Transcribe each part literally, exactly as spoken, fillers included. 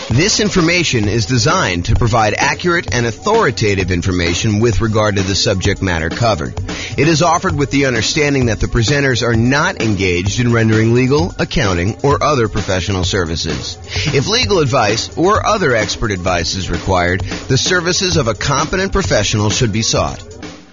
This information is designed to provide accurate and authoritative information with regard to the subject matter covered. It is offered with the understanding that the presenters are not engaged in rendering legal, accounting, or other professional services. If legal advice or other expert advice is required, the services of a competent professional should be sought.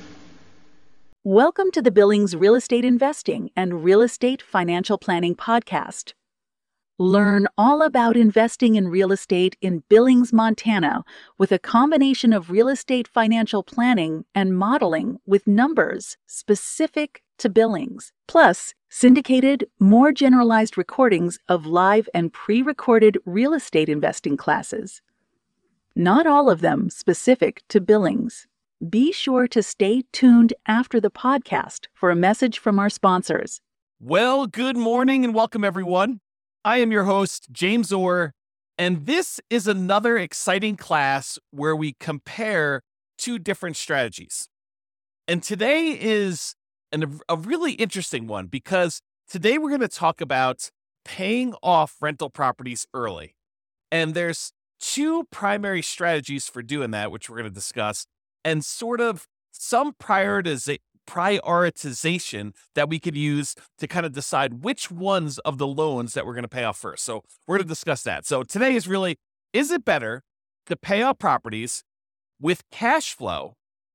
Welcome to the Billings Real Estate Investing and Real Estate Financial Planning Podcast. Learn all about investing in real estate in Billings, Montana, with a combination of real estate financial planning and modeling with numbers specific to Billings, plus syndicated, more generalized recordings of live and pre-recorded real estate investing classes. Not all of them specific to Billings. Be sure to stay tuned after the podcast for a message from our sponsors. Well, good morning and welcome, everyone. I am your host, James Orr, and this is another exciting class where we compare two different strategies. And today is an, a really interesting one because today we're going to talk about paying off rental properties early. And there's two primary strategies for doing that, which we're going to discuss, and sort of some prioritiza- prioritization that we could use to kind of decide which ones of the loans that we're going to pay off first. So we're going to discuss that. So today is really, is it better to pay off properties with cash flow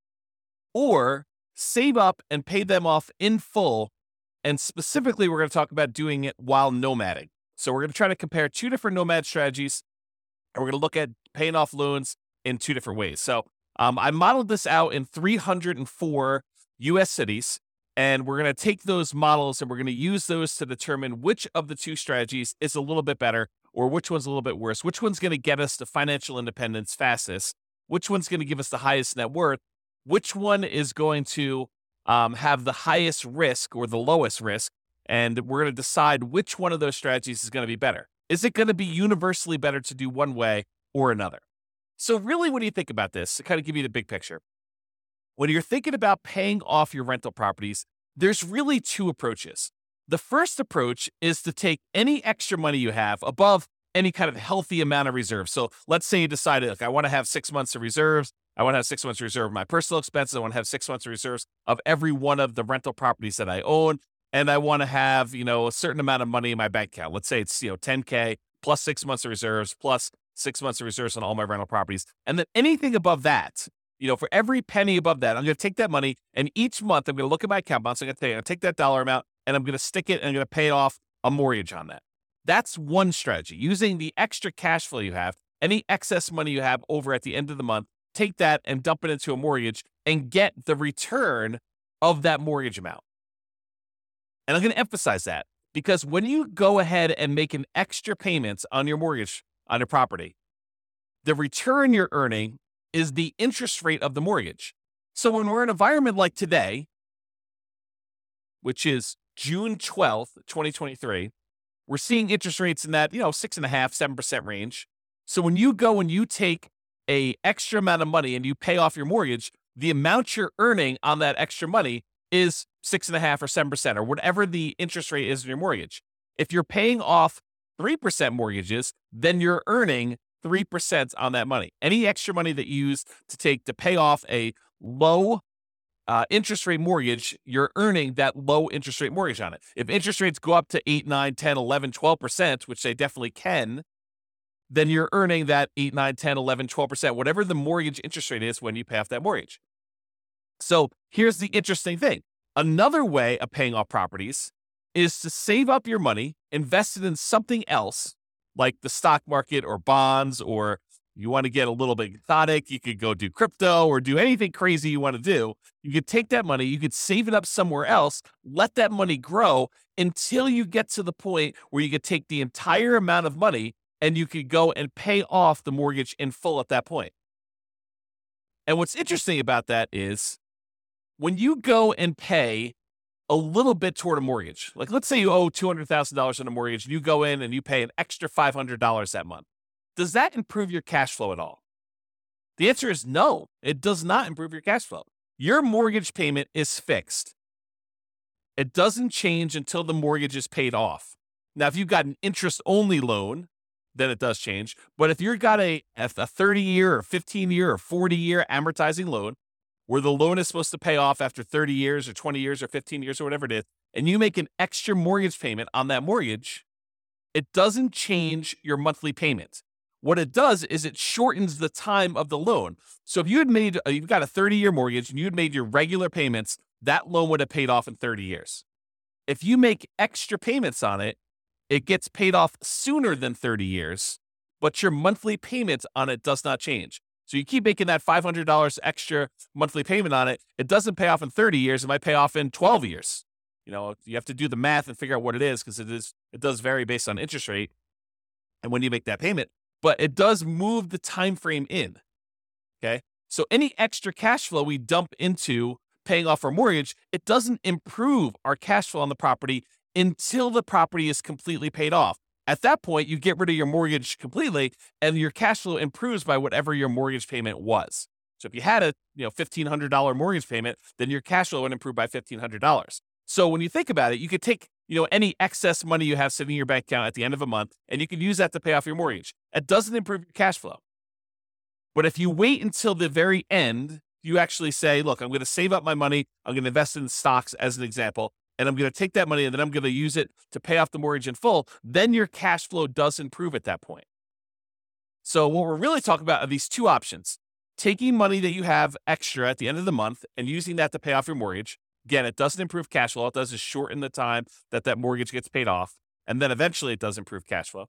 or save up and pay them off in full? And specifically, we're going to talk about doing it while nomading. So we're going to try to compare two different nomad strategies, and we're going to look at paying off loans in two different ways. So um, I modeled this out in three hundred four U S cities, and we're going to take those models and we're going to use those to determine which of the two strategies is a little bit better or which one's a little bit worse, which one's going to get us to financial independence fastest, which one's going to give us the highest net worth, which one is going to um, have the highest risk or the lowest risk, and we're going to decide which one of those strategies is going to be better. Is it going to be universally better to do one way or another? So really, when you think about this, to kind of give you the big picture, when you're thinking about paying off your rental properties, there's really two approaches. The first approach is to take any extra money you have above any kind of healthy amount of reserves. So let's say you decided, look, I want to have six months of reserves. I want to have six months of reserve of my personal expenses. I want to have six months of reserves of every one of the rental properties that I own. And I want to have, you know, a certain amount of money in my bank account. Let's say it's, you know, ten K plus six months of reserves plus six months of reserves on all my rental properties. And then anything above that, you know, for every penny above that, I'm going to take that money, and each month I'm going to look at my account balance. I'm going to take, take that dollar amount, and I'm going to stick it, and I'm going to pay off a mortgage on that. That's one strategy. Using the extra cash flow you have, any excess money you have over at the end of the month, take that and dump it into a mortgage and get the return of that mortgage amount. And I'm going to emphasize that because when you go ahead and make an extra payment on your mortgage, on your property, the return you're earning is the interest rate of the mortgage. So when we're in an environment like today, which is June twelfth, twenty twenty-three, we're seeing interest rates in that, you know, six and a half, seven percent range. So when you go and you take a extra amount of money and you pay off your mortgage, the amount you're earning on that extra money is six and a half or seven percent or whatever the interest rate is in your mortgage. If you're paying off three percent mortgages, then you're earning three percent on that money. Any extra money that you use to take to pay off a low uh, interest rate mortgage, you're earning that low interest rate mortgage on it. If interest rates go up to eight, nine, ten, eleven, twelve percent, which they definitely can, then you're earning that eight, nine, ten, eleven, twelve percent, whatever the mortgage interest rate is when you pay off that mortgage. So here's the interesting thing. Another way of paying off properties is to save up your money, invest it in something else, like the stock market or bonds, or you want to get a little bit exotic, you could go do crypto or do anything crazy you want to do. You could take that money, you could save it up somewhere else, let that money grow until you get to the point where you could take the entire amount of money and you could go and pay off the mortgage in full at that point. And what's interesting about that is when you go and pay a little bit toward a mortgage, like let's say you owe two hundred thousand dollars on a mortgage and you go in and you pay an extra five hundred dollars that month. Does that improve your cash flow at all? The answer is no, it does not improve your cash flow. Your mortgage payment is fixed. It doesn't change until the mortgage is paid off. Now, if you've got an interest-only loan, then it does change. But if you've got a, a thirty-year or fifteen-year or forty-year amortizing loan, where the loan is supposed to pay off after thirty years or twenty years or fifteen years or whatever it is, and you make an extra mortgage payment on that mortgage, it doesn't change your monthly payment. What it does is it shortens the time of the loan. So if you had made, you've got a thirty-year mortgage and you had made your regular payments, that loan would have paid off in thirty years. If you make extra payments on it, it gets paid off sooner than thirty years, but your monthly payment on it does not change. So you keep making that five hundred dollars extra monthly payment on it. It doesn't pay off in thirty years. It might pay off in twelve years. You know, you have to do the math and figure out what it is, because it is, it does vary based on interest rate and when you make that payment, but it does move the time frame in. Okay. So any extra cash flow we dump into paying off our mortgage, it doesn't improve our cash flow on the property until the property is completely paid off. At that point, you get rid of your mortgage completely and your cash flow improves by whatever your mortgage payment was. So if you had a you know fifteen hundred dollars mortgage payment, then your cash flow would improve by fifteen hundred dollars. So when you think about it, you could take you know any excess money you have sitting in your bank account at the end of a month, and you can use that to pay off your mortgage. It doesn't improve your cash flow. But if you wait until the very end, you actually say, look, I'm going to save up my money. I'm going to invest in stocks as an example, and I'm going to take that money and then I'm going to use it to pay off the mortgage in full. Then your cash flow does improve at that point. So what we're really talking about are these two options: taking money that you have extra at the end of the month and using that to pay off your mortgage. Again, it doesn't improve cash flow. All it does is shorten the time that that mortgage gets paid off. And then eventually it does improve cash flow.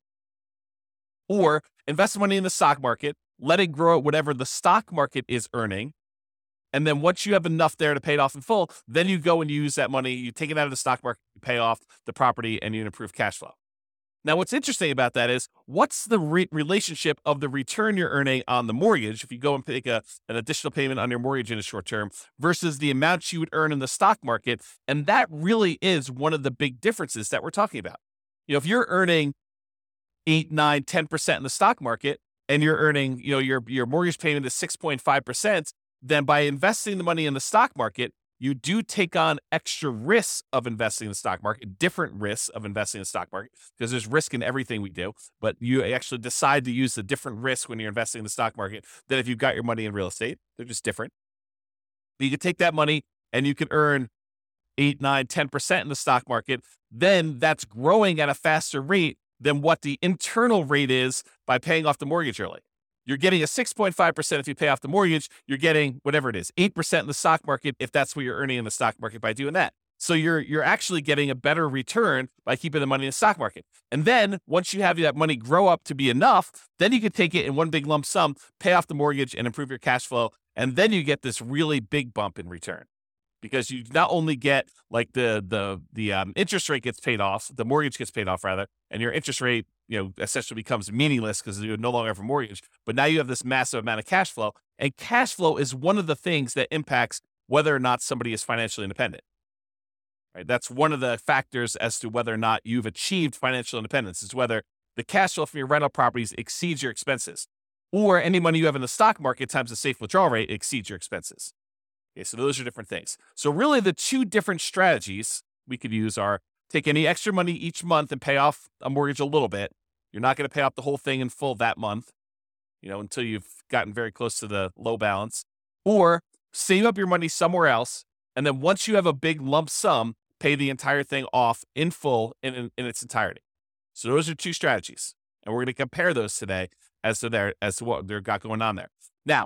Or invest money in the stock market, let it grow at whatever the stock market is earning. And then once you have enough there to pay it off in full, then you go and use that money, you take it out of the stock market, you pay off the property, and you improve cash flow. Now, what's interesting about that is, what's the re- relationship of the return you're earning on the mortgage if you go and take a, an additional payment on your mortgage in the short term versus the amount you would earn in the stock market? And that really is one of the big differences that we're talking about. You know, if you're earning eight, nine, ten percent in the stock market and you're earning, you know, your, your mortgage payment is six point five percent, then by investing the money in the stock market, you do take on extra risks of investing in the stock market, different risks of investing in the stock market, because there's risk in everything we do, but you actually decide to use the different risks when you're investing in the stock market than if you've got your money in real estate. They're just different. But you can take that money and you can earn eight, nine, ten percent in the stock market. Then that's growing at a faster rate than what the internal rate is by paying off the mortgage early. You're getting a six point five percent if you pay off the mortgage. You're getting whatever it is, eight percent in the stock market if that's what you're earning in the stock market by doing that. So you're you're actually getting a better return by keeping the money in the stock market. And then once you have that money grow up to be enough, then you can take it in one big lump sum, pay off the mortgage, and improve your cash flow. And then you get this really big bump in return, because you not only get like the the the um, interest rate gets paid off, the mortgage gets paid off rather, and your interest rate, you know, essentially becomes meaningless because you no longer have a mortgage. But now you have this massive amount of cash flow, and cash flow is one of the things that impacts whether or not somebody is financially independent. Right? That's one of the factors as to whether or not you've achieved financial independence, is whether the cash flow from your rental properties exceeds your expenses, or any money you have in the stock market times the safe withdrawal rate exceeds your expenses. Okay, so those are different things. So really the two different strategies we could use are take any extra money each month and pay off a mortgage a little bit. You're not going to pay off the whole thing in full that month, you know, until you've gotten very close to the low balance, or save up your money somewhere else. And then once you have a big lump sum, pay the entire thing off in full in, in, in its entirety. So those are two strategies. And we're going to compare those today as to their, as to what they've got going on there. Now,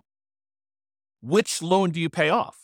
which loan do you pay off?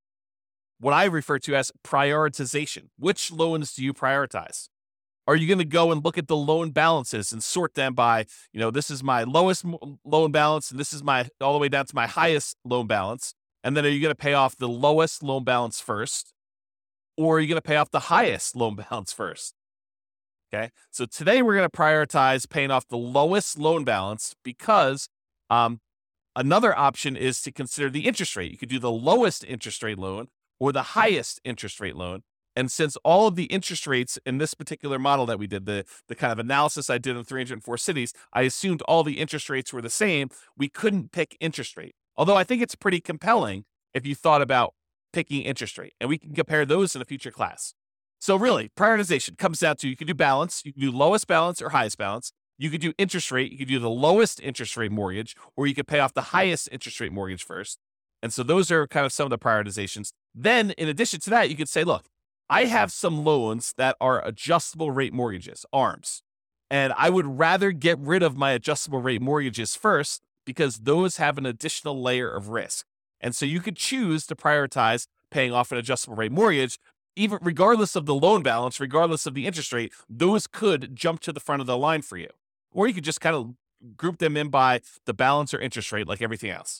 What I refer to as prioritization. Which loans do you prioritize? Are you going to go and look at the loan balances and sort them by, you know, this is my lowest loan balance and this is my all the way down to my highest loan balance? And then are you going to pay off the lowest loan balance first? Or are you going to pay off the highest loan balance first? Okay. So today we're going to prioritize paying off the lowest loan balance, because um, another option is to consider the interest rate. You could do the lowest interest rate loan or the highest interest rate loan. And since all of the interest rates in this particular model that we did, the, the kind of analysis I did in three hundred four cities, I assumed all the interest rates were the same. We couldn't pick interest rate. Although I think it's pretty compelling if you thought about picking interest rate. And we can compare those in a future class. So really, prioritization comes down to, you can do balance, you can do lowest balance or highest balance. You could do interest rate. You could do the lowest interest rate mortgage, or you could pay off the highest interest rate mortgage first. And so those are kind of some of the prioritizations. Then in addition to that, you could say, look, I have some loans that are adjustable rate mortgages, A R Ms. And I would rather get rid of my adjustable rate mortgages first because those have an additional layer of risk. And so you could choose to prioritize paying off an adjustable rate mortgage, even regardless of the loan balance, regardless of the interest rate. Those could jump to the front of the line for you. Or you could just kind of group them in by the balance or interest rate like everything else.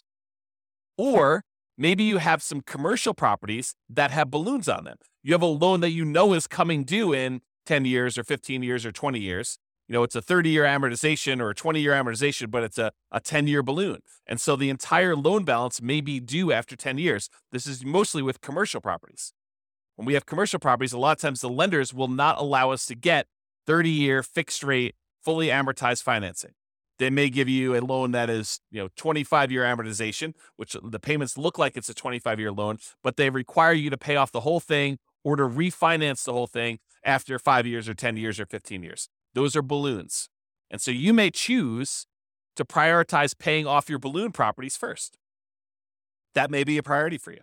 Or maybe you have some commercial properties that have balloons on them. You have a loan that you know is coming due in ten years or fifteen years or twenty years. You know, it's a thirty-year amortization or a twenty-year amortization, but it's a, a ten-year balloon. And so the entire loan balance may be due after ten years. This is mostly with commercial properties. When we have commercial properties, a lot of times the lenders will not allow us to get thirty-year fixed rate, fully amortized financing. They may give you a loan that is, you know, twenty-five-year amortization, which the payments look like it's a twenty-five-year loan, but they require you to pay off the whole thing or to refinance the whole thing after five years or ten years or fifteen years. Those are balloons. And so you may choose to prioritize paying off your balloon properties first. That may be a priority for you.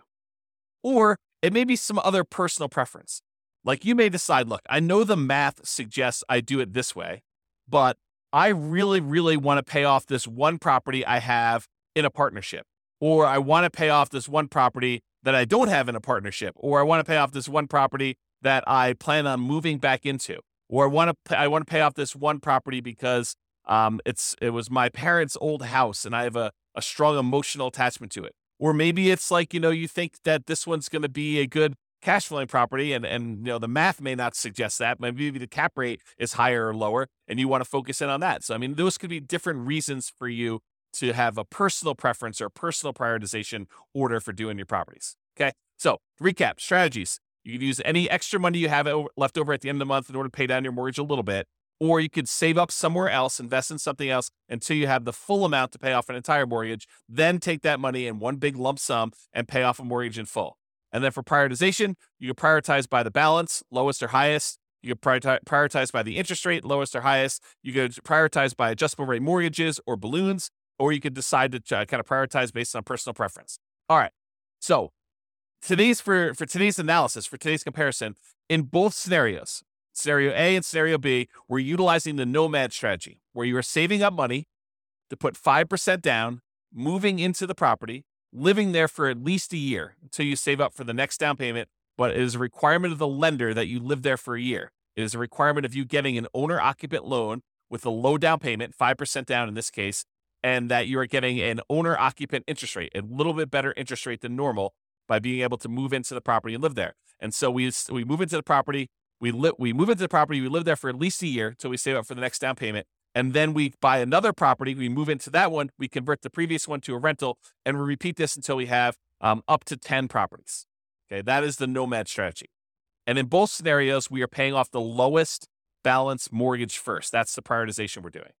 Or it may be some other personal preference. Like you may decide, look, I know the math suggests I do it this way, but I really, really want to pay off this one property I have in a partnership. Or I want to pay off this one property that I don't have in a partnership. Or I want to pay off this one property that I plan on moving back into. Or I want to I want to pay off this one property because um, it's it was my parents' old house and I have a, a strong emotional attachment to it. Or maybe it's like, you know, you think that this one's going to be a good cash flowing property and, and, you know, the math may not suggest that. Maybe the cap rate is higher or lower and you want to focus in on that. So, I mean, those could be different reasons for you to have a personal preference or personal prioritization order for doing your properties. Okay. So recap strategies. You could use any extra money you have left over at the end of the month in order to pay down your mortgage a little bit, or you could save up somewhere else, invest in something else until you have the full amount to pay off an entire mortgage, then take that money in one big lump sum and pay off a mortgage in full. And then for prioritization, you can prioritize by the balance, lowest or highest. You can prioritize by the interest rate, lowest or highest. You could prioritize by adjustable rate mortgages or balloons, or you could decide to kind of prioritize based on personal preference. All right. So today's for, for today's analysis, for today's comparison, in both scenarios, scenario A and scenario B, we're utilizing the nomad strategy, where you are saving up money to put five percent down, moving into the property, living there for at least a year until you save up for the next down payment. But it is a requirement of the lender that you live there for a year. It is a requirement of you getting an owner-occupant loan with a low down payment, five percent down in this case, and that you are getting an owner-occupant interest rate, a little bit better interest rate than normal by being able to move into the property and live there. And so we we move into the property, we li- we move into the property, we live there for at least a year until we save up for the next down payment. And then we buy another property, we move into that one, we convert the previous one to a rental, and we repeat this until we have um, up to ten properties. Okay, that is the nomad strategy. And in both scenarios, we are paying off the lowest balance mortgage first. That's the prioritization we're doing.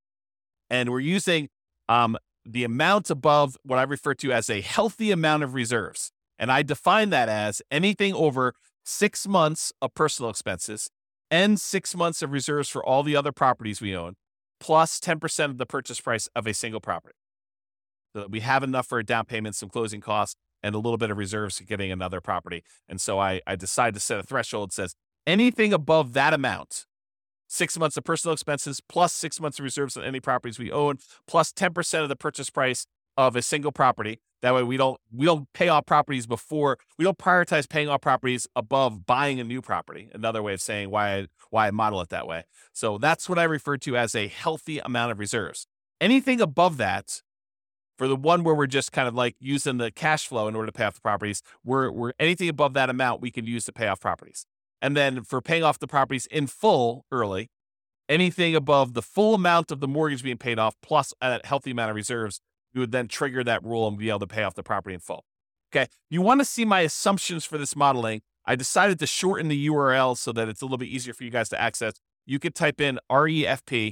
And we're using um, the amount above what I refer to as a healthy amount of reserves. And I define that as anything over six months of personal expenses and six months of reserves for all the other properties we own, plus ten percent of the purchase price of a single property. So that we have enough for a down payment, some closing costs, and a little bit of reserves for getting another property. And so I, I decided to set a threshold that says anything above that amount, six months of personal expenses, plus six months of reserves on any properties we own, plus ten percent of the purchase price of a single property. That way we don't we don't pay off properties before, we don't prioritize paying off properties above buying a new property. Another way of saying why I, why I model it that way. So that's what I refer to as a healthy amount of reserves. Anything above that, for the one where we're just kind of like using the cash flow in order to pay off the properties, we're, we're anything above that amount we can use to pay off properties. And then for paying off the properties in full early, anything above the full amount of the mortgage being paid off plus a healthy amount of reserves, you would then trigger that rule and be able to pay off the property in full. Okay. You want to see my assumptions for this modeling. I decided to shorten the U R L so that it's a little bit easier for you guys to access. You could type in refp.info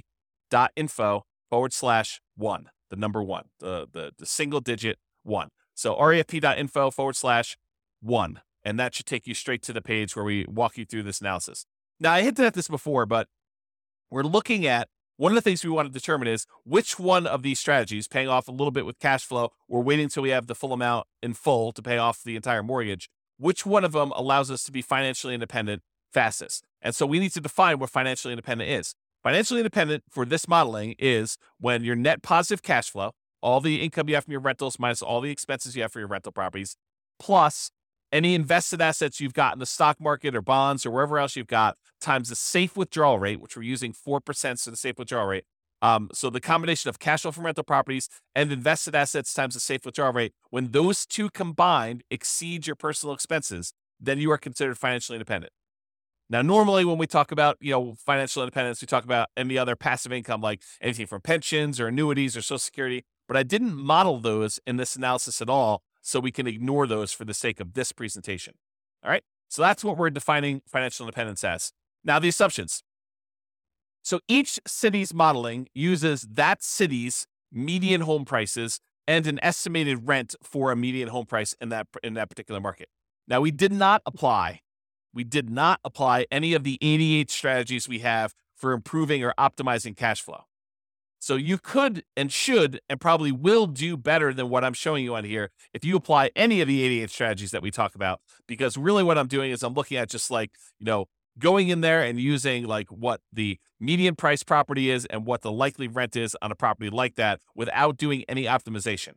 forward slash one, the number one, the, the, the single digit one. So refp.info forward slash one. And that should take you straight to the page where we walk you through this analysis. Now, I hinted at this before, but we're looking at one of the things we want to determine is which one of these strategies, paying off a little bit with cash flow or waiting until we have the full amount in full to pay off the entire mortgage, which one of them allows us to be financially independent fastest. And so we need to define what financially independent is. Financially independent for this modeling is when your net positive cash flow, all the income you have from your rentals minus all the expenses you have for your rental properties, plus any invested assets you've got in the stock market or bonds or wherever else you've got, times the safe withdrawal rate, which we're using four percent for the safe withdrawal rate. Um, so the combination of cash flow from rental properties and invested assets times the safe withdrawal rate, when those two combined exceed your personal expenses, then you are considered financially independent. Now, normally when we talk about, you know, financial independence, we talk about any other passive income, like anything from pensions or annuities or Social Security, but I didn't model those in this analysis at all, so we can ignore those for the sake of this presentation. All right, so that's what we're defining financial independence as. Now, the assumptions. So each city's modeling uses that city's median home prices and an estimated rent for a median home price in that in that particular market. Now, we did not apply, we did not apply any of the eighty-eight strategies we have for improving or optimizing cash flow. So you could and should and probably will do better than what I'm showing you on here if you apply any of the eighty-eight strategies that we talk about, because really what I'm doing is I'm looking at just like, you know, going in there and using like what the median price property is and what the likely rent is on a property like that without doing any optimization.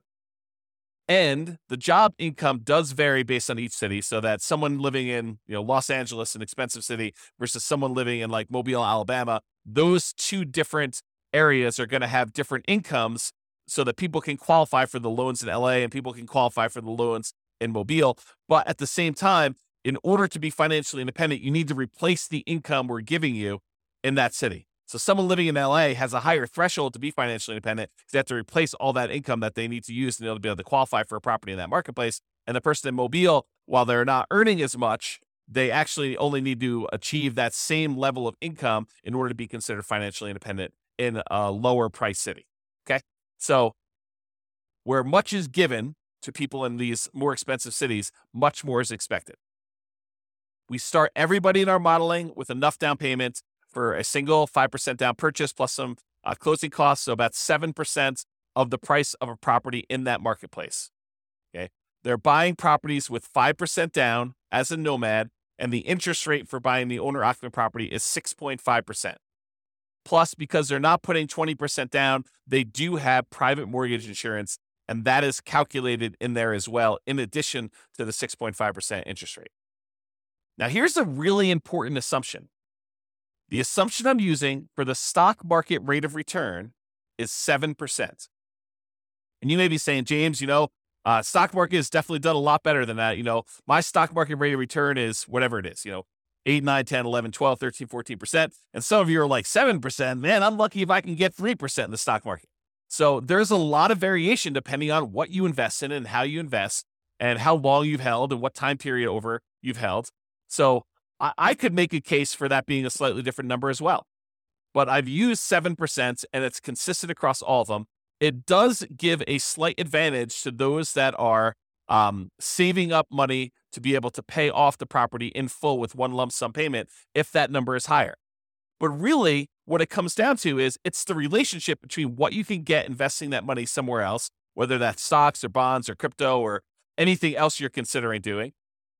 And the job income does vary based on each city, so that someone living in, you know, Los Angeles, an expensive city, versus someone living in like Mobile, Alabama, those two different areas are going to have different incomes so that people can qualify for the loans in L A and people can qualify for the loans in Mobile. But at the same time, in order to be financially independent, you need to replace the income we're giving you in that city. So someone living in L A has a higher threshold to be financially independent because they have to replace all that income that they need to use in order to be able to qualify for a property in that marketplace. And the person in Mobile, while they're not earning as much, they actually only need to achieve that same level of income in order to be considered financially independent in a lower price city. Okay. So where much is given to people in these more expensive cities, much more is expected. We start everybody in our modeling with enough down payment for a single five percent down purchase plus some uh, closing costs. So about seven percent of the price of a property in that marketplace. Okay. They're buying properties with five percent down as a nomad, and the interest rate for buying the owner occupant property is six point five percent. Plus, because they're not putting twenty percent down, they do have private mortgage insurance, and that is calculated in there as well, in addition to the six point five percent interest rate. Now, here's a really important assumption. The assumption I'm using for the stock market rate of return is seven percent. And you may be saying, James, you know, uh, stock market has definitely done a lot better than that. You know, my stock market rate of return is whatever it is, you know, eight, nine, ten, eleven, twelve, thirteen, fourteen percent. And some of you are like seven percent. Man, I'm lucky if I can get three percent in the stock market. So there's a lot of variation depending on what you invest in and how you invest and how long you've held and what time period over you've held. So I, I could make a case for that being a slightly different number as well. But I've used seven percent and it's consistent across all of them. It does give a slight advantage to those that are um, saving up money to be able to pay off the property in full with one lump sum payment if that number is higher. But really, what it comes down to is it's the relationship between what you can get investing that money somewhere else, whether that's stocks or bonds or crypto or anything else you're considering doing,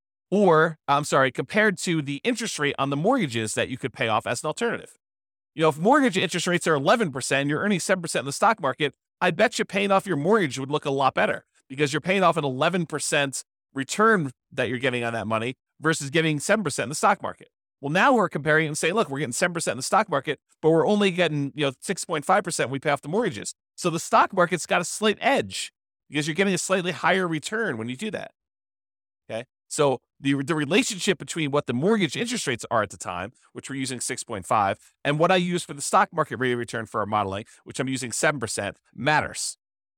or, I'm sorry, compared to the interest rate on the mortgages that you could pay off as an alternative. You know, if mortgage interest rates are eleven percent and you're earning seven percent in the stock market, I bet you paying off your mortgage would look a lot better because you're paying off an eleven percent return that you're getting on that money versus getting seven percent in the stock market. Well, now we're comparing and saying, look, we're getting seven percent in the stock market, but we're only getting, you know, six point five percent when we pay off the mortgages. So the stock market's got a slight edge because you're getting a slightly higher return when you do that. Okay. So the, the relationship between what the mortgage interest rates are at the time, which we're using six point five, and what I use for the stock market rate of return for our modeling, which I'm using seven percent, matters.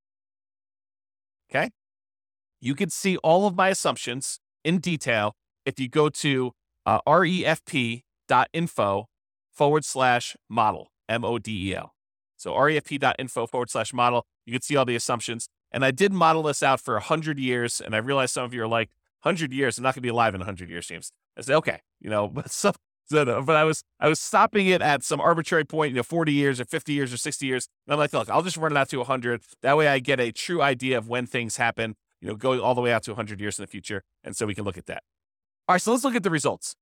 Okay. You can see all of my assumptions in detail if you go to uh, refp.info forward slash model, M O D E L. So refp.info forward slash model. You can see all the assumptions. And I did model this out for one hundred years. And I realize some of you are like, one hundred years, I'm not going to be alive in one hundred years, James. I say, okay, you know, but some, So, no, but I was I was stopping it at some arbitrary point, you know, forty years or fifty years or sixty years. And I'm like, look, I'll just run it out to one hundred. That way I get a true idea of when things happen, you know, going all the way out to one hundred years in the future. And so we can look at that. All right, so let's look at the results.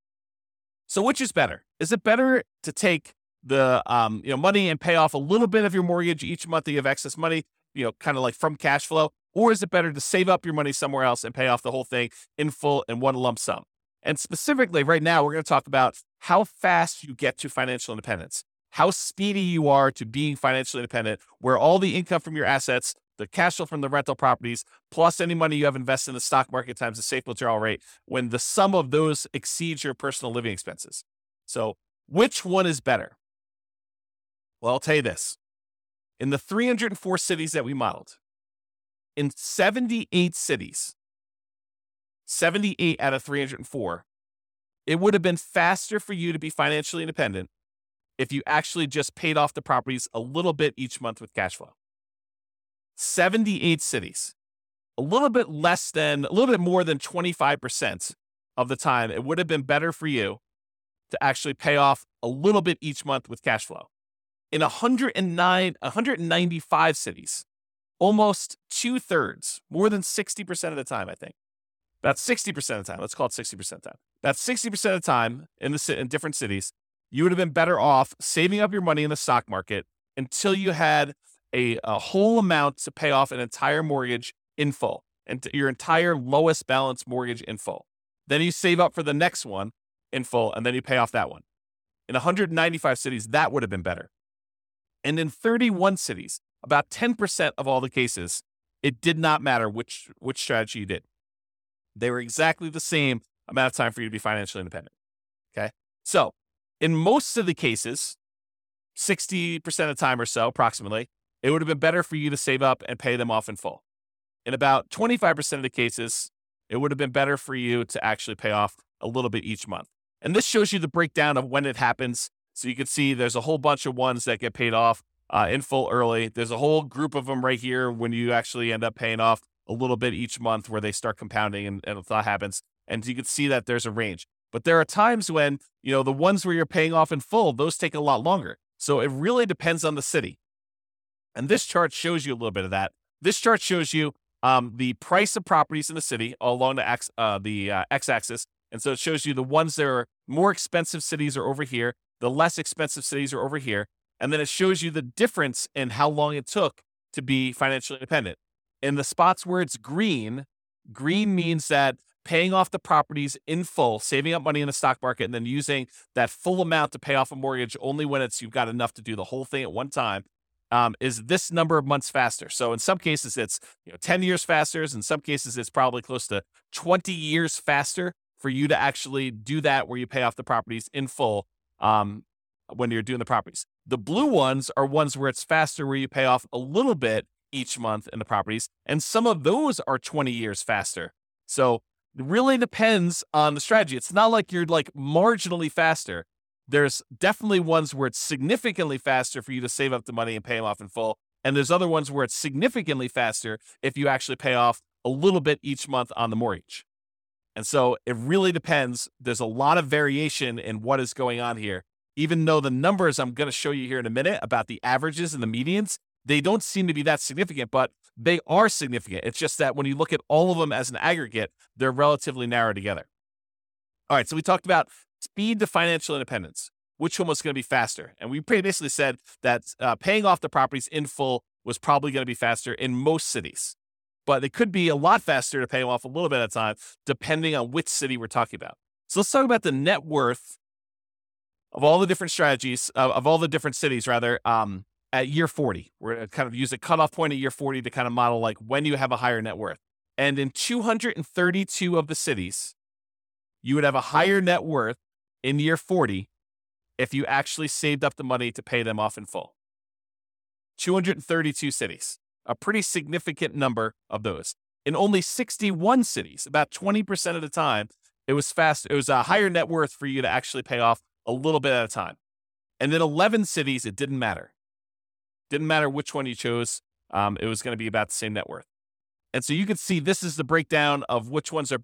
So which is better? Is it better to take the um, you know, money and pay off a little bit of your mortgage each month that you have excess money, you know, kind of like from cash flow? Or is it better to save up your money somewhere else and pay off the whole thing in full in one lump sum? And specifically right now, we're going to talk about how fast you get to financial independence, how speedy you are to being financially independent, where all the income from your assets, the cash flow from the rental properties, plus any money you have invested in the stock market times the safe withdrawal rate, when the sum of those exceeds your personal living expenses. So which one is better? Well, I'll tell you this. In the three hundred four cities that we modeled, in seventy-eight cities, seventy-eight out of three hundred four, it would have been faster for you to be financially independent if you actually just paid off the properties a little bit each month with cash flow. seventy-eight cities, a little bit less than, a little bit more than twenty-five percent of the time, it would have been better for you to actually pay off a little bit each month with cash flow. In one hundred nine, one hundred ninety-five cities, almost two thirds, more than sixty percent of the time, I think. About sixty percent of the time, let's call it sixty percent of the time. About sixty percent of the time in the in different cities, you would have been better off saving up your money in the stock market until you had a, a whole amount to pay off an entire mortgage in full, and your entire lowest balance mortgage in full. Then you save up for the next one in full, and then you pay off that one. In one hundred ninety-five cities, that would have been better. And in thirty-one cities, about ten percent of all the cases, it did not matter which, which strategy you did. They were exactly the same amount of time for you to be financially independent. Okay. So in most of the cases, sixty percent of the time or so, approximately, it would have been better for you to save up and pay them off in full. In about twenty-five percent of the cases, it would have been better for you to actually pay off a little bit each month. And this shows you the breakdown of when it happens. So you can see there's a whole bunch of ones that get paid off uh, in full early. There's a whole group of them right here when you actually end up paying off a little bit each month where they start compounding and, and that happens. And you can see that there's a range. But there are times when, you know, the ones where you're paying off in full, those take a lot longer. So it really depends on the city. And this chart shows you a little bit of that. This chart shows you um, the price of properties in the city all along the, x, uh, the uh, x-axis. And so it shows you the ones that are more expensive cities are over here. The less expensive cities are over here. And then it shows you the difference in how long it took to be financially independent. In the spots where it's green, green means that paying off the properties in full, saving up money in the stock market, and then using that full amount to pay off a mortgage only when it's you've got enough to do the whole thing at one time, um, is this number of months faster. So in some cases, it's you know ten years faster. In some cases, it's probably close to twenty years faster for you to actually do that where you pay off the properties in full um, when you're doing the properties. The blue ones are ones where it's faster, where you pay off a little bit each month in the properties. And some of those are twenty years faster. So it really depends on the strategy. It's not like you're like marginally faster. There's definitely ones where it's significantly faster for you to save up the money and pay them off in full. And there's other ones where it's significantly faster if you actually pay off a little bit each month on the mortgage. And so it really depends. There's a lot of variation in what is going on here. Even though the numbers I'm going to show you here in a minute about the averages and the medians, they don't seem to be that significant, but they are significant. It's just that when you look at all of them as an aggregate, they're relatively narrow together. All right, so we talked about speed to financial independence. Which one was going to be faster? And we basically said that uh, paying off the properties in full was probably going to be faster in most cities. But it could be a lot faster to pay them off a little bit at a time, depending on which city we're talking about. So let's talk about the net worth of all the different strategies, uh, of all the different cities, rather, um, at year forty. We're going to kind of use a cutoff point at year forty to kind of model like when you have a higher net worth. And in two hundred thirty-two of the cities, you would have a higher net worth in year forty if you actually saved up the money to pay them off in full. two hundred thirty-two cities, a pretty significant number of those. In only sixty-one cities, about twenty percent of the time, it was fast. It was a higher net worth for you to actually pay off a little bit at a time. And in eleven cities, it didn't matter. Didn't matter which one you chose. Um, it was going to be about the same net worth. And so you can see this is the breakdown of which ones are better.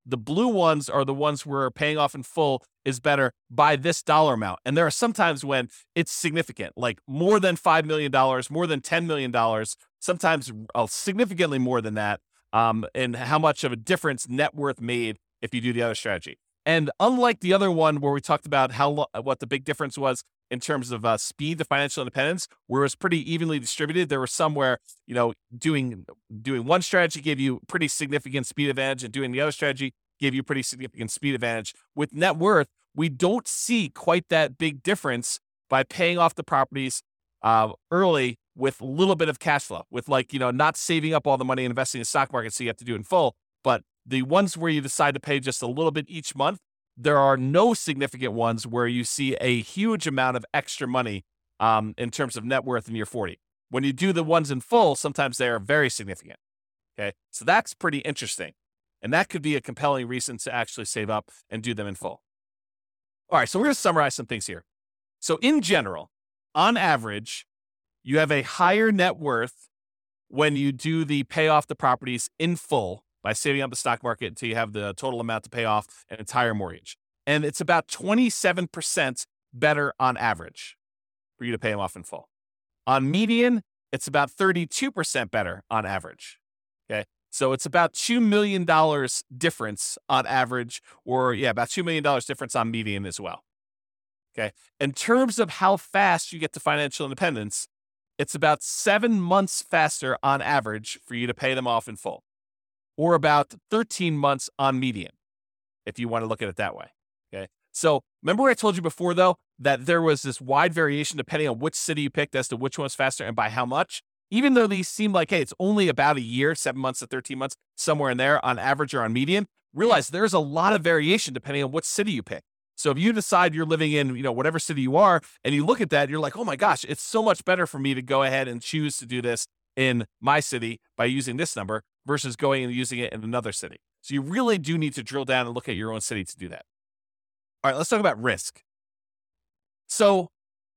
The blue ones are the ones where paying off in full is better by this dollar amount. And there are some times when it's significant, like more than five million dollars, more than ten million dollars, sometimes uh, significantly more than that, um, and how much of a difference net worth made if you do the other strategy. And unlike the other one where we talked about how lo- what the big difference was in terms of uh, speed to financial independence, where it was pretty evenly distributed, there were some where, you know, doing doing one strategy gave you pretty significant speed advantage, and doing the other strategy gave you pretty significant speed advantage. With net worth, we don't see quite that big difference by paying off the properties uh, early with a little bit of cash flow, with like, you know, not saving up all the money and investing in the stock market so you have to do it in full. But the ones where you decide to pay just a little bit each month, there are no significant ones where you see a huge amount of extra money um, in terms of net worth in year forty. When you do the ones in full, sometimes they are very significant. Okay, so that's pretty interesting. And that could be a compelling reason to actually save up and do them in full. All right, so we're going to summarize some things here. So in general, on average, you have a higher net worth when you do the pay off the properties in full by saving up the stock market until you have the total amount to pay off an entire mortgage. And it's about twenty-seven percent better on average for you to pay them off in full. On median, it's about thirty-two percent better on average. Okay. So it's about two million dollars difference on average, or yeah, about two million dollars difference on median as well. Okay. In terms of how fast you get to financial independence, it's about seven months faster on average for you to pay them off in full, or about thirteen months on median, if you want to look at it that way. Okay. So remember what I told you before, though, that there was this wide variation depending on which city you picked as to which one's faster and by how much? Even though these seem like, hey, it's only about a year, seven months to thirteen months, somewhere in there on average or on median, realize there's a lot of variation depending on what city you pick. So if you decide you're living in, you know, whatever city you are, and you look at that, you're like, oh my gosh, it's so much better for me to go ahead and choose to do this in my city by using this number versus going and using it in another city. So you really do need to drill down and look at your own city to do that. All right, let's talk about risk. So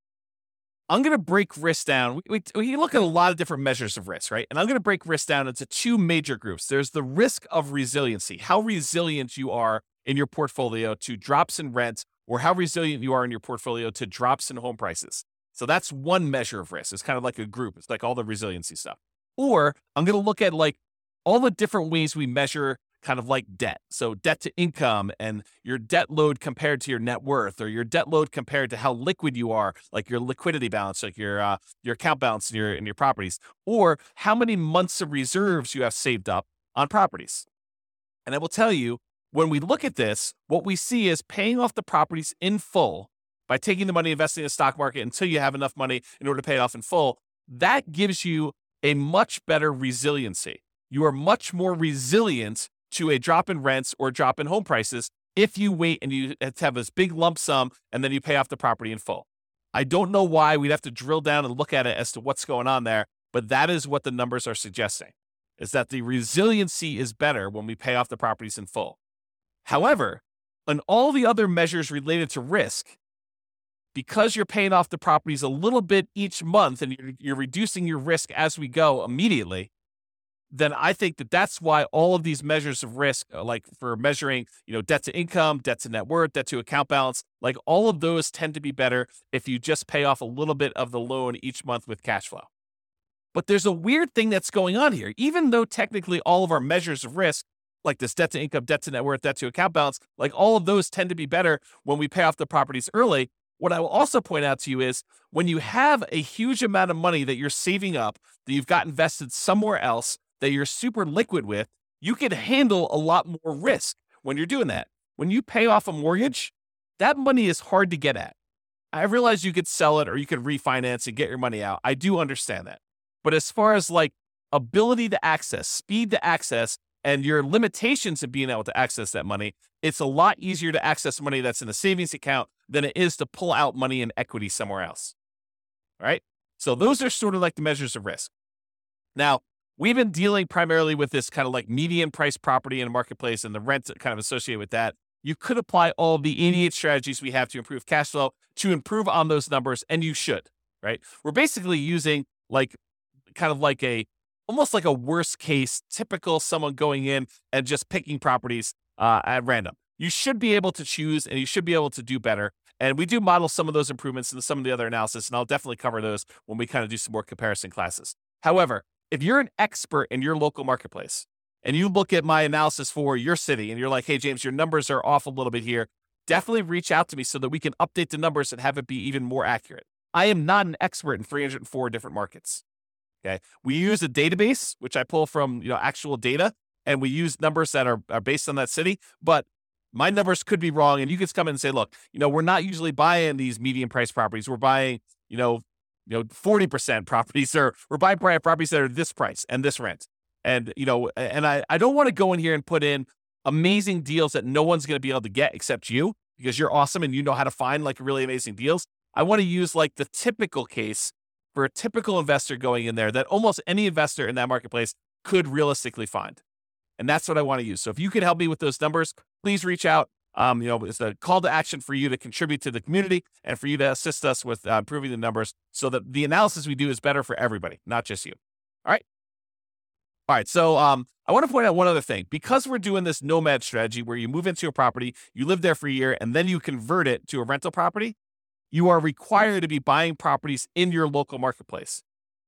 I'm going to break risk down. We, we, we look at a lot of different measures of risk, right? And I'm going to break risk down into two major groups. There's the risk of resiliency, how resilient you are in your portfolio to drops in rent, or how resilient you are in your portfolio to drops in home prices. So that's one measure of risk. It's kind of like a group. It's like all the resiliency stuff. Or I'm going to look at like all the different ways we measure kind of like debt. So debt to income and your debt load compared to your net worth, or your debt load compared to how liquid you are, like your liquidity balance, like your uh, your account balance in your in your properties, or how many months of reserves you have saved up on properties. And I will tell you, when we look at this, what we see is paying off the properties in full by taking the money, investing in the stock market until you have enough money in order to pay it off in full. That gives you a much better resiliency. You are much more resilient to a drop in rents or drop in home prices if you wait and you have this big lump sum and then you pay off the property in full. I don't know why. We'd have to drill down and look at it as to what's going on there, but that is what the numbers are suggesting, is that the resiliency is better when we pay off the properties in full. However, on all the other measures related to risk, because you're paying off the properties a little bit each month and you're, you're reducing your risk as we go immediately, then I think that that's why all of these measures of risk, like for measuring, you know, debt to income, debt to net worth, debt to account balance, like all of those tend to be better if you just pay off a little bit of the loan each month with cash flow. But there's a weird thing that's going on here. Even though technically all of our measures of risk, like this debt to income, debt to net worth, debt to account balance, like all of those tend to be better when we pay off the properties early. What I will also point out to you is when you have a huge amount of money that you're saving up, that you've got invested somewhere else, that you're super liquid with, you can handle a lot more risk when you're doing that. When you pay off a mortgage, that money is hard to get at. I realize you could sell it or you could refinance and get your money out. I do understand that. But as far as like ability to access, speed to access, and your limitations of being able to access that money, it's a lot easier to access money that's in a savings account than it is to pull out money in equity somewhere else. All right? So those are sort of like the measures of risk. Now, we've been dealing primarily with this kind of like median price property in a marketplace and the rent kind of associated with that. You could apply all of the eighty-eight strategies we have to improve cash flow to improve on those numbers, and you should, right? We're basically using like kind of like a, almost like a worst case, typical someone going in and just picking properties uh, at random. You should be able to choose and you should be able to do better. And we do model some of those improvements in some of the other analysis, and I'll definitely cover those when we kind of do some more comparison classes. However, if you're an expert in your local marketplace and you look at my analysis for your city and you're like, hey, James, your numbers are off a little bit here, definitely reach out to me so that we can update the numbers and have it be even more accurate. I am not an expert in three hundred four different markets. Okay. We use a database, which I pull from, you know, actual data, and we use numbers that are, are based on that city, but my numbers could be wrong. And you could come in and say, look, you know, we're not usually buying these medium price properties. We're buying, you know, you know, forty percent properties, or we're buying properties that are this price and this rent. And, you know, and I, I don't want to go in here and put in amazing deals that no one's going to be able to get except you, because you're awesome and you know how to find like really amazing deals. I want to use like the typical case for a typical investor going in there that almost any investor in that marketplace could realistically find. And that's what I want to use. So if you could help me with those numbers, please reach out. Um, you know, it's a call to action for you to contribute to the community and for you to assist us with uh, improving the numbers so that the analysis we do is better for everybody, not just you. All right. All right. So um, I want to point out one other thing. Because we're doing this nomad strategy where you move into a property, you live there for a year, and then you convert it to a rental property, you are required to be buying properties in your local marketplace.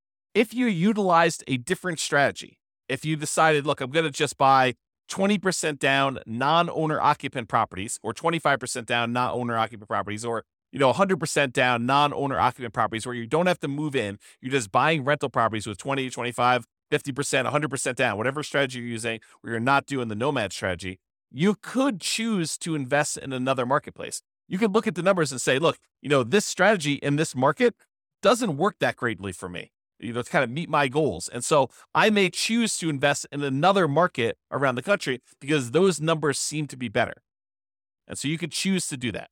If you utilized a different strategy, if you decided, look, I'm going to just buy twenty percent down non-owner occupant properties, or twenty-five percent down non-owner occupant properties, or, you know, one hundred percent down non-owner occupant properties where you don't have to move in, you're just buying rental properties with twenty, twenty-five, fifty percent, one hundred percent down, whatever strategy you're using, where you're not doing the nomad strategy, you could choose to invest in another marketplace. You could look at the numbers and say, look, you know, this strategy in this market doesn't work that greatly for me, you know, to kind of meet my goals. And so I may choose to invest in another market around the country because those numbers seem to be better. And so you could choose to do that.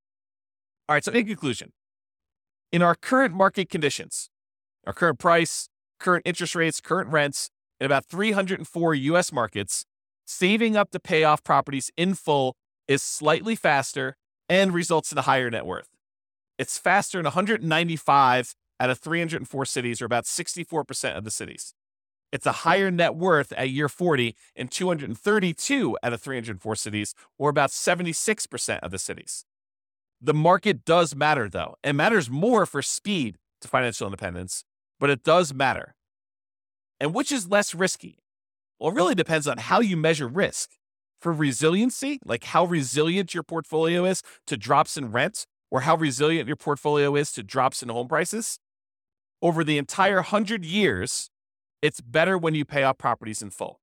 All right. So in conclusion, in our current market conditions, our current price, current interest rates, current rents, in about three hundred four U S markets, saving up to pay off properties in full is slightly faster and results in a higher net worth. It's faster in one hundred ninety-five out of three hundred four cities, or about sixty-four percent of the cities. It's a higher net worth at year forty in two hundred thirty-two out of three hundred four cities, or about seventy-six percent of the cities. The market does matter, though. It matters more for speed to financial independence, but it does matter. And which is less risky? Well, it really depends on how you measure risk. For resiliency, like how resilient your portfolio is to drops in rent, or how resilient your portfolio is to drops in home prices, over the entire one hundred years, it's better when you pay off properties in full.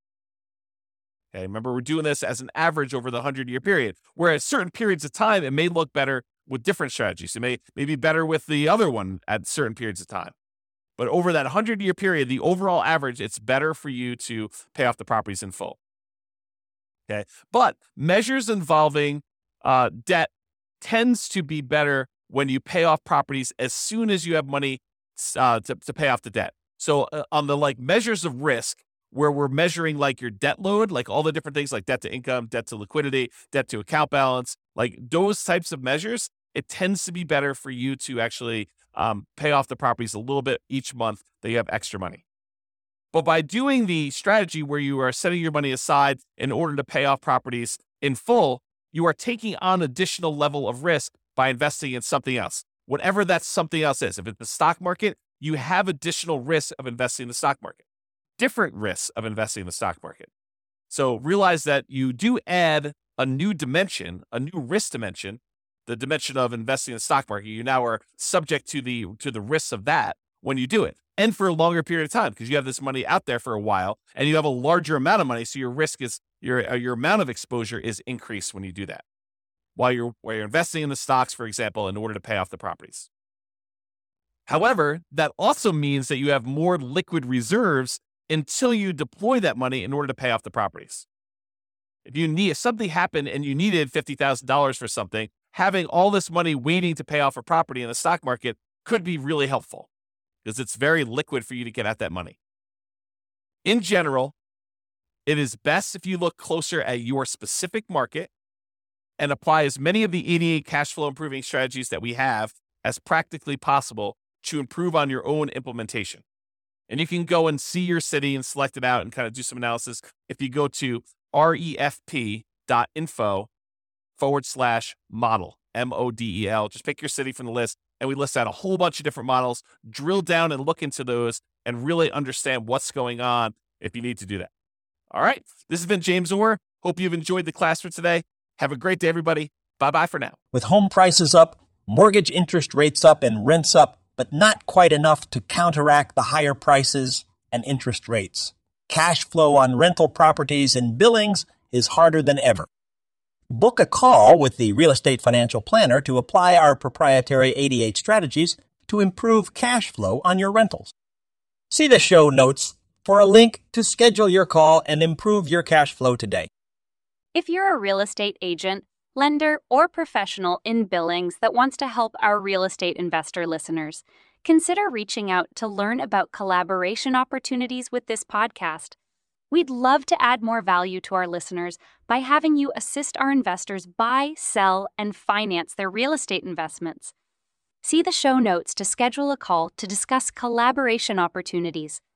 Okay, remember, we're doing this as an average over the one hundred-year period, where at certain periods of time, it may look better with different strategies. It may, may be better with the other one at certain periods of time. But over that one hundred-year period, the overall average, it's better for you to pay off the properties in full. Okay, but measures involving uh, debt tends to be better when you pay off properties as soon as you have money uh, to, to pay off the debt. So uh, on the like measures of risk, where we're measuring like your debt load, like all the different things like debt to income, debt to liquidity, debt to account balance, like those types of measures, it tends to be better for you to actually um, pay off the properties a little bit each month that you have extra money. But by doing the strategy where you are setting your money aside in order to pay off properties in full, you are taking on additional level of risk by investing in something else, whatever that something else is. If it's the stock market, you have additional risk of investing in the stock market, different risks of investing in the stock market. So realize that you do add a new dimension, a new risk dimension, the dimension of investing in the stock market. You now are subject to the to the risks of that when you do it, and for a longer period of time, because you have this money out there for a while and you have a larger amount of money. So your risk is your, uh, your amount of exposure is increased when you do that while you're, while you're investing in the stocks, for example, in order to pay off the properties. However, that also means that you have more liquid reserves until you deploy that money in order to pay off the properties. If you need, if something happened and you needed fifty thousand dollars for something, having all this money waiting to pay off a property in the stock market could be really helpful, because it's very liquid for you to get at that money. In general, it is best if you look closer at your specific market and apply as many of the eighty-eight cash flow improving strategies that we have as practically possible to improve on your own implementation. And you can go and see your city and select it out and kind of do some analysis if you go to refp.com dot info forward slash model, M O D E L. Just pick your city from the list, and we list out a whole bunch of different models. Drill down and look into those and really understand what's going on if you need to do that. All right, this has been James Orr. Hope you've enjoyed the class for today. Have a great day, everybody. Bye-bye for now. With home prices up, mortgage interest rates up, and rents up, but not quite enough to counteract the higher prices and interest rates. Cash flow on rental properties and Billings is harder than ever. Book a call with the Real Estate Financial Planner to apply our proprietary eighty-eight strategies to improve cash flow on your rentals. See the show notes for a link to schedule your call and improve your cash flow today. If you're a real estate agent, lender, or professional in Billings that wants to help our real estate investor listeners, consider reaching out to learn about collaboration opportunities with this podcast. We'd love to add more value to our listeners by having you assist our investors buy, sell, and finance their real estate investments. See the show notes to schedule a call to discuss collaboration opportunities.